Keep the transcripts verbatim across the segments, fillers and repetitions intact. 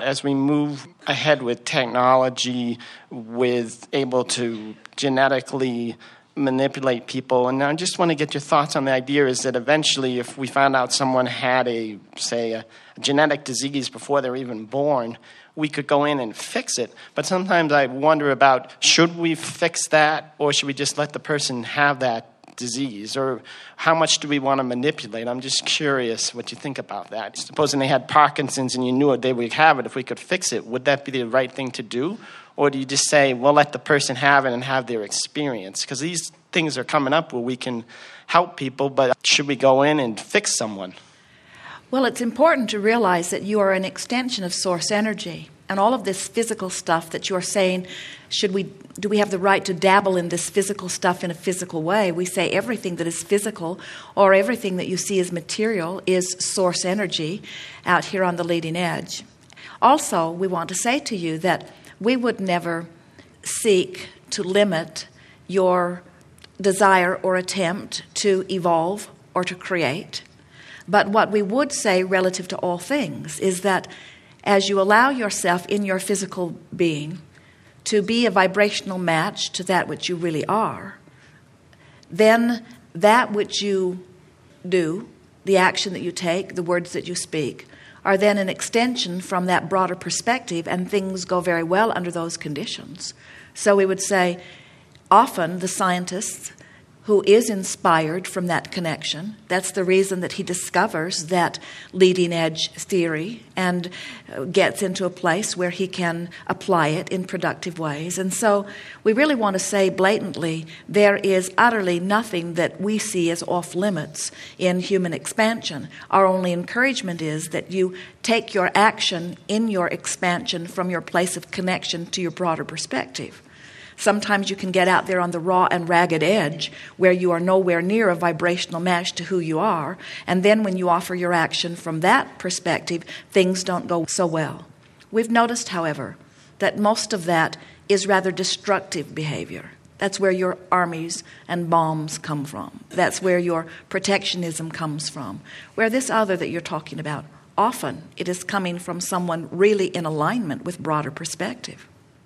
As we move ahead with technology, with able to genetically manipulate people, and I just want to get your thoughts on the idea is that eventually if we found out someone had a, say, a genetic disease before they're even born, we could go in and fix it. But sometimes I wonder about, should we fix that, or should we just let the person have that disease, or how much do we want to manipulate? I'm just curious what you think about that. Supposing they had Parkinson's and you knew they would have it, if we could fix it, would that be the right thing to do? Or do you just say, well, let the person have it and have their experience? Because these things are coming up where we can help people, but should we go in and fix someone? Well, it's important to realize that you are an extension of source energy. And all of this physical stuff that you're saying, should we, do we have the right to dabble in this physical stuff in a physical way? We say everything that is physical or everything that you see as material is source energy out here on the leading edge. Also, we want to say to you that we would never seek to limit your desire or attempt to evolve or to create. But what we would say relative to all things is that as you allow yourself in your physical being to be a vibrational match to that which you really are, then that which you do, the action that you take, the words that you speak, are then an extension from that broader perspective, and things go very well under those conditions. So we would say often the scientist who is inspired from that connection, that's the reason that he discovers that leading edge theory and gets into a place where he can apply it in productive ways. And so we really want to say blatantly, there is utterly nothing that we see as off limits in human expansion. Our only encouragement is that you take your action in your expansion from your place of connection to your broader perspective. Sometimes you can get out there on the raw and ragged edge where you are nowhere near a vibrational match to who you are. And then when you offer your action from that perspective, things don't go so well. We've noticed, however, that most of that is rather destructive behavior. That's where your armies and bombs come from. That's where your protectionism comes from. Where this other that you're talking about, often it is coming from someone really in alignment with broader perspective.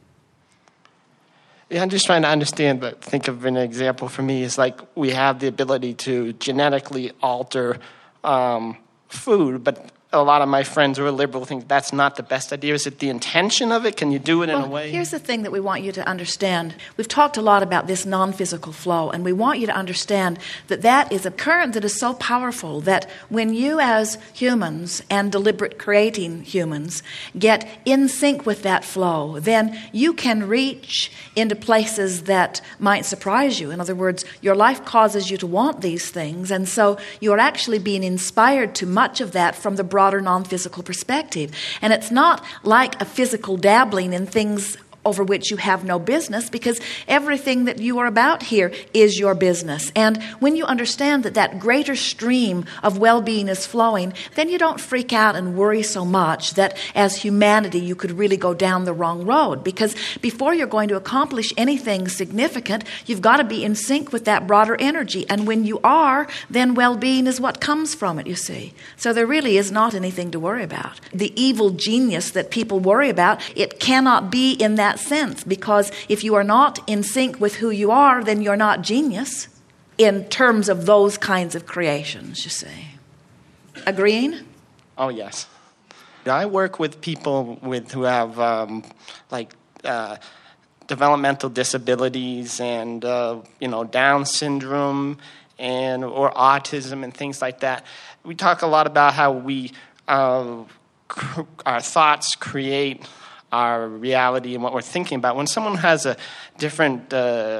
Yeah, I'm just trying to understand, but think of an example for me is like we have the ability to genetically alter um, food, but a lot of my friends who are liberal think that's not the best idea. Is it the intention of it? Can you do it well, in a way? Here's the thing that we want you to understand. We've talked a lot about this non-physical flow, and we want you to understand that that is a current that is so powerful that when you as humans and deliberate creating humans get in sync with that flow, then you can reach into places that might surprise you. In other words, your life causes you to want these things, and so you're actually being inspired to much of that from the broader non-physical perspective. And it's not like a physical dabbling in things over which you have no business, because everything that you are about here is your business. And when you understand that that greater stream of well-being is flowing, then you don't freak out and worry so much that as humanity you could really go down the wrong road. Because before you're going to accomplish anything significant, you've got to be in sync with that broader energy. And when you are, then well-being is what comes from it, you see. So there really is not anything to worry about. The evil genius that people worry about, it cannot be in that sense, because if you are not in sync with who you are, then you're not genius in terms of those kinds of creations, you see. Agreeing? Oh, yes. I work with people with who have um, like uh, developmental disabilities and uh, you know Down syndrome and or autism and things like that. We talk a lot about how we uh, cr- our thoughts create our reality and what we're thinking about. When someone has a different uh,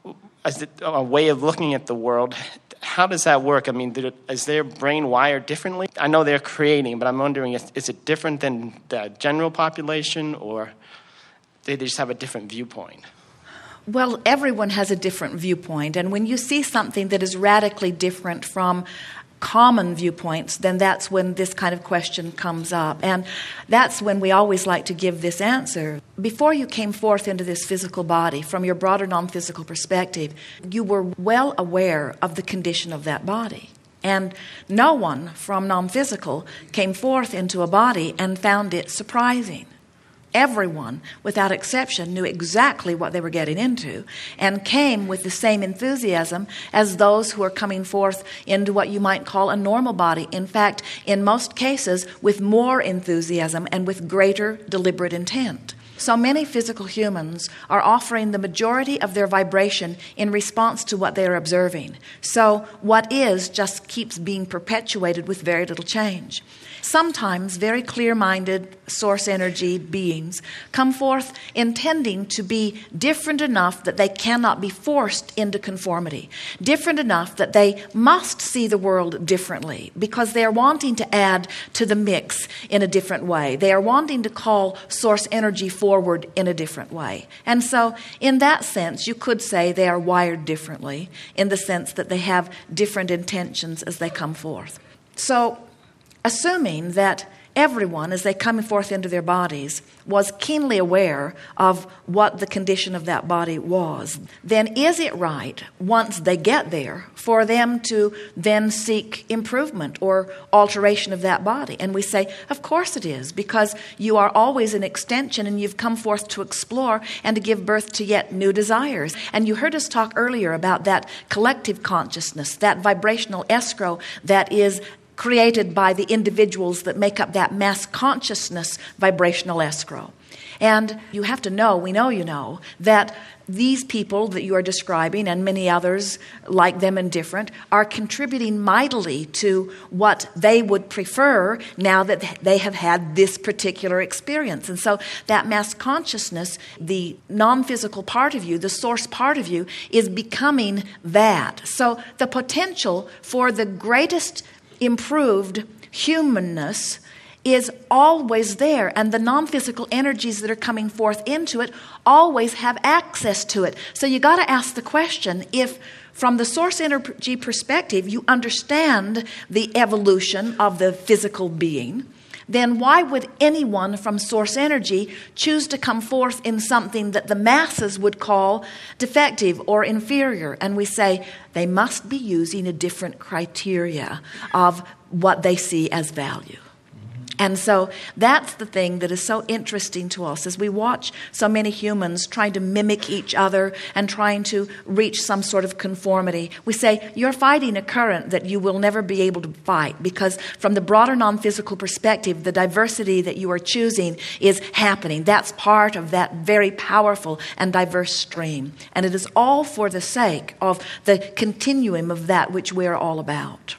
a way of looking at the world, how does that work? I mean, is their brain wired differently? I know they're creating, but I'm wondering, is, is it different than the general population, or do they just have a different viewpoint? Well, everyone has a different viewpoint, and when you see something that is radically different from common viewpoints, then that's when this kind of question comes up. And that's when we always like to give this answer. Before you came forth into this physical body, from your broader non-physical perspective, you were well aware of the condition of that body. And no one from non-physical came forth into a body and found it surprising. Everyone, without exception, knew exactly what they were getting into and came with the same enthusiasm as those who are coming forth into what you might call a normal body. In fact, in most cases, with more enthusiasm and with greater deliberate intent. So many physical humans are offering the majority of their vibration in response to what they are observing. So what is just keeps being perpetuated with very little change. Sometimes very clear-minded source energy beings come forth intending to be different enough that they cannot be forced into conformity, different enough that they must see the world differently because they are wanting to add to the mix in a different way. They are wanting to call source energy forward in a different way. And so in that sense, you could say they are wired differently in the sense that they have different intentions as they come forth. So assuming that everyone, as they come forth into their bodies, was keenly aware of what the condition of that body was, then is it right, once they get there, for them to then seek improvement or alteration of that body? And we say, of course it is, because you are always an extension and you've come forth to explore and to give birth to yet new desires. And you heard us talk earlier about that collective consciousness, that vibrational escrow that is created by the individuals that make up that mass consciousness vibrational escrow. And you have to know, we know you know, that these people that you are describing and many others like them and different are contributing mightily to what they would prefer now that they have had this particular experience. And so that mass consciousness, the non-physical part of you, the source part of you, is becoming that. So the potential for the greatest improved humanness is always there, and the non-physical energies that are coming forth into it always have access to it. So you got to ask the question, if from the source energy perspective you understand the evolution of the physical being, then why would anyone from source energy choose to come forth in something that the masses would call defective or inferior? And we say they must be using a different criteria of what they see as value. And so that's the thing that is so interesting to us as we watch so many humans trying to mimic each other and trying to reach some sort of conformity. We say, you're fighting a current that you will never be able to fight, because from the broader non-physical perspective, the diversity that you are choosing is happening. That's part of that very powerful and diverse stream. And it is all for the sake of the continuum of that which we're all about.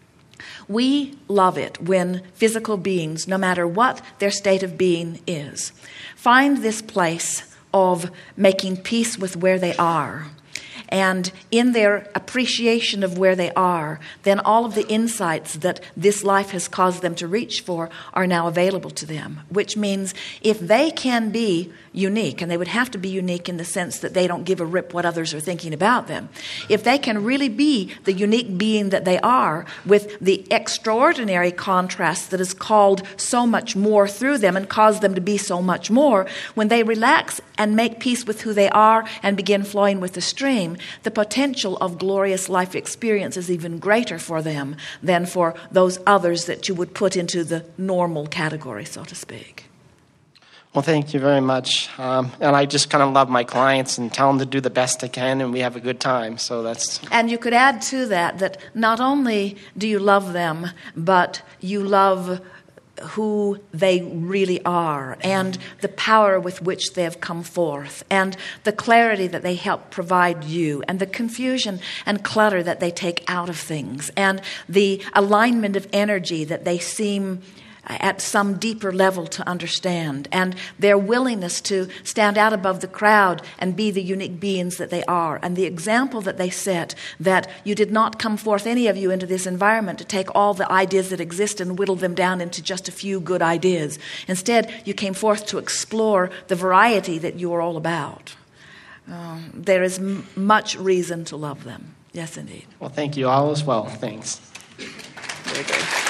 We love it when physical beings, no matter what their state of being is, find this place of making peace with where they are. And in their appreciation of where they are, then all of the insights that this life has caused them to reach for are now available to them. Which means if they can be unique, and they would have to be unique in the sense that they don't give a rip what others are thinking about them. If they can really be the unique being that they are, with the extraordinary contrast that is called so much more through them and caused them to be so much more, when they relax and make peace with who they are and begin flowing with the stream, the potential of glorious life experience is even greater for them than for those others that you would put into the normal category, so to speak. Well, thank you very much. Um, and I just kind of love my clients and tell them to do the best they can, and we have a good time. So that's. And you could add to that that not only do you love them, but you love who they really are and the power with which they have come forth and the clarity that they help provide you and the confusion and clutter that they take out of things and the alignment of energy that they seem at some deeper level to understand, and their willingness to stand out above the crowd and be the unique beings that they are, and the example that they set, that you did not come forth, any of you, into this environment to take all the ideas that exist and whittle them down into just a few good ideas. Instead, you came forth to explore the variety that you are all about. Um, there is m- much reason to love them. Yes, indeed. Well, thank you all as well. Thanks. Very good.